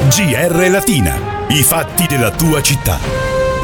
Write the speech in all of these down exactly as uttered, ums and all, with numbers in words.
G R Latina, i fatti della tua città.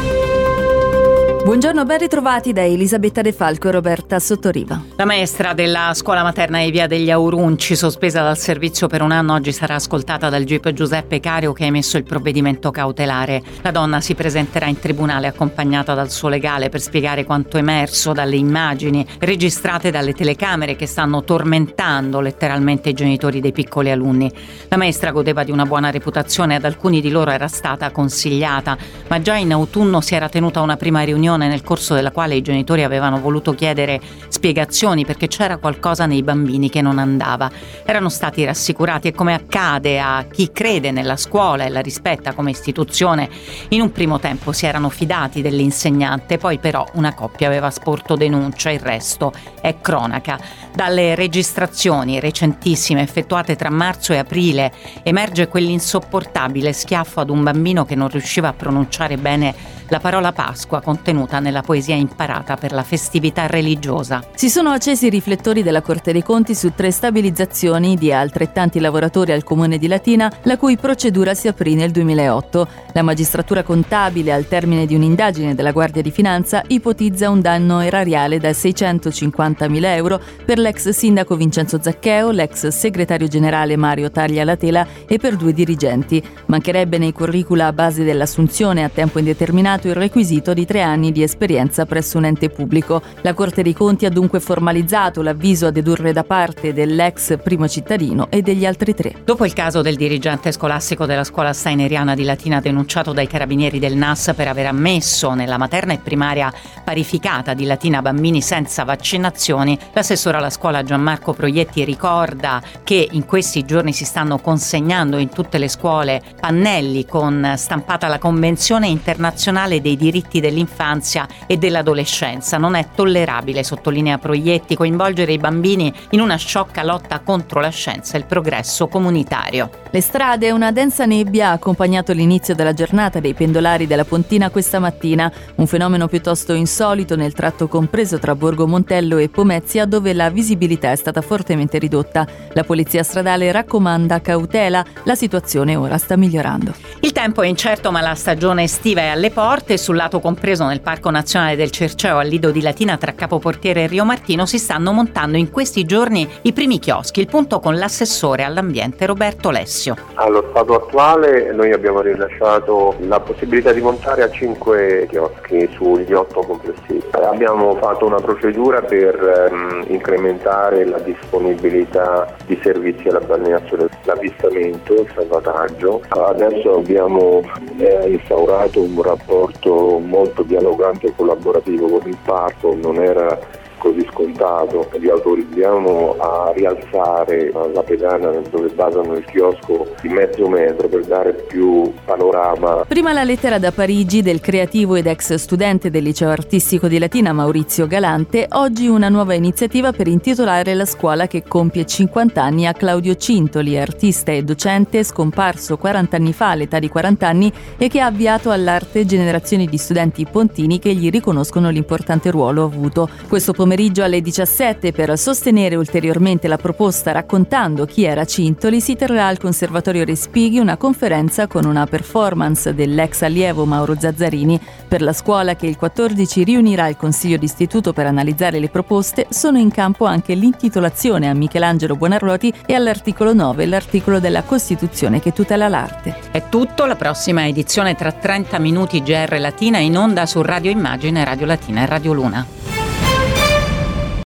Buongiorno, ben ritrovati da Elisabetta De Falco e Roberta Sottoriva. La maestra della scuola materna di Via degli Aurunci, sospesa dal servizio per un anno, oggi sarà ascoltata dal G I P Giuseppe Cario, che ha emesso il provvedimento cautelare. La donna si presenterà in tribunale accompagnata dal suo legale per spiegare quanto emerso dalle immagini registrate dalle telecamere che stanno tormentando letteralmente i genitori dei piccoli alunni. La maestra godeva di una buona reputazione, ad alcuni di loro era stata consigliata, ma già in autunno si era tenuta una prima riunione nel corso della quale i genitori avevano voluto chiedere spiegazioni perché c'era qualcosa nei bambini che non andava. Erano stati rassicurati e, come accade a chi crede nella scuola e la rispetta come istituzione, in un primo tempo si erano fidati dell'insegnante, poi però una coppia aveva sporto denuncia, il resto è cronaca. Dalle registrazioni recentissime effettuate tra marzo e aprile emerge quell'insopportabile schiaffo ad un bambino che non riusciva a pronunciare bene la parola Pasqua contenuta nella poesia imparata per la festività religiosa. Si sono accesi i riflettori della Corte dei Conti su tre stabilizzazioni di altrettanti lavoratori al Comune di Latina, la cui procedura si aprì nel duemilaotto. La magistratura contabile, al termine di un'indagine della Guardia di Finanza, ipotizza un danno erariale da seicentocinquantamila euro per l'ex sindaco Vincenzo Zaccheo, l'ex segretario generale Mario Taglialatela e per due dirigenti. Mancherebbe nei curricula a base dell'assunzione a tempo indeterminato il requisito di tre anni di esperienza presso un ente pubblico. La Corte dei Conti ha dunque formalizzato l'avviso a dedurre da parte dell'ex primo cittadino e degli altri tre. Dopo il caso del dirigente scolastico della scuola steineriana di Latina denunciato dai carabinieri del N A S per aver ammesso nella materna e primaria parificata di Latina bambini senza vaccinazioni, l'assessore alla scuola Gianmarco Proietti ricorda che in questi giorni si stanno consegnando in tutte le scuole pannelli con stampata la Convenzione internazionale dei diritti dell'infanzia e dell'adolescenza. Non è tollerabile, sottolinea Proietti, coinvolgere i bambini in una sciocca lotta contro la scienza e il progresso comunitario. Le strade e una densa nebbia ha accompagnato l'inizio della giornata dei pendolari della Pontina questa mattina, un fenomeno piuttosto insolito nel tratto compreso tra Borgo Montello e Pomezia, dove la visibilità è stata fortemente ridotta. La polizia stradale raccomanda cautela, la situazione ora sta migliorando. Il tempo è incerto, ma la stagione estiva è alle porte. Sul lato compreso nel Parco Nazionale del Cerceo, al Lido di Latina tra Capoportiere e Rio Martino, si stanno montando in questi giorni i primi chioschi. Il punto con l'assessore all'ambiente Roberto Lessio. Allo stato attuale noi abbiamo rilasciato la possibilità di montare a cinque chioschi sugli otto complessivi. Abbiamo fatto una procedura per ehm, incrementare la disponibilità di servizi alla balneazione, l'avvistamento, il salvataggio. Adesso abbiamo eh, instaurato un rapporto molto dialogante e collaborativo con il parco, non era così scontato. Vi autorizziamo a rialzare la pedana dove basano il chiosco di mezzo metro per dare più panorama. Prima la lettera da Parigi del creativo ed ex studente del liceo artistico di Latina Maurizio Galante, oggi una nuova iniziativa per intitolare la scuola che compie cinquanta anni a Claudio Cintoli, artista e docente scomparso quaranta anni fa all'età di quaranta anni e che ha avviato all'arte generazioni di studenti pontini che gli riconoscono l'importante ruolo avuto. Questo pomeriggio pomeriggio alle diciassette, per sostenere ulteriormente la proposta raccontando chi era Cintoli, si terrà al Conservatorio Respighi una conferenza con una performance dell'ex allievo Mauro Zazzarini. Per la scuola, che il quattordici riunirà il Consiglio d'Istituto per analizzare le proposte, sono in campo anche l'intitolazione a Michelangelo Buonarroti e all'articolo nove, l'articolo della Costituzione che tutela l'arte. È tutto, la prossima edizione tra trenta minuti G R Latina in onda su Radio Immagine, Radio Latina e Radio Luna.